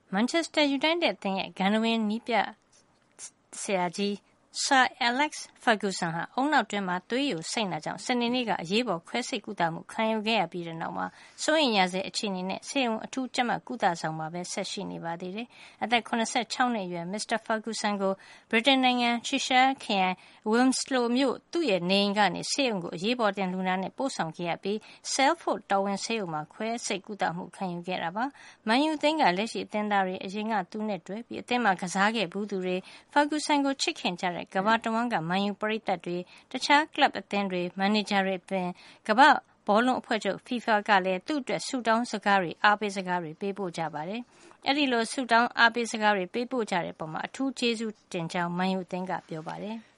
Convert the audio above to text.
Manchester United အသင်းရဲ့ဂန္ဓဝင်နည်းပြဆရာကြီး Sir Alex Ferguson ဟာအုံနောက်တွင်းမှာသွေးယိုစိမ့်တာကြောင့်စနေနေ့ကအရေးပေါ်ခွဲစိတ်ကုသမှုခံယူခဲ့ရပြီးတဲ့နောက်မှာစိုးရိမ်ရဆဲအခြေအနေနဲ့ဆေးရုံအထူးကြပ်မတ်ကုသဆောင်မှာပဲဆက်ရှိနေပါသေးတယ်။အသက်86နှစ်အရွယ် Mr. Ferguson ကိုဗြိတိန်နိုင်ငံ Cheshire ခရိုင် Wilmslow မြို့သူ့ရဲ့နေအိမ်ကနေဆေးရုံကိုအရေးပေါ်တင်လူနာနဲ့ပို့ဆောင်ခဲ့ရပြီး Salford တော်ဝင်ဆေးရုံမှာခွဲစိတ်ကုသမှုခံယူခဲ့တာပါ။ မန်ယူအသင်းကလက်ရှိအသင်းသားတွေအရင်ကသူနဲ့တွဲပြီးအသင်းမှာကစားခဲ့ဘူးသူတွေ Ferguson ကိုချစ်ခင်ကြတဲ့ကမ္ဘာတဝန်းကမန်ယူပရိသတ်တွေတခြားကလပ်အသင်းတွေမန်နေဂျာတွေအပြင်ကမ္ဘာဘောလုံးအဖွဲ့ချုပ် FIFA ကလည်းသူ့အတွက်ဆုတောင်းစကားတွေအားပေးစကားတွေပေးပို့ကြပါတယ်။အဲဒီလိုဆုတောင်းအားပေးစကားတွေပေးပို့ကြတဲ့အပေါ်အထူးကျေးဇူးတင်ကြောင်းမန်ယူအသင်းကပြောပါတယ်။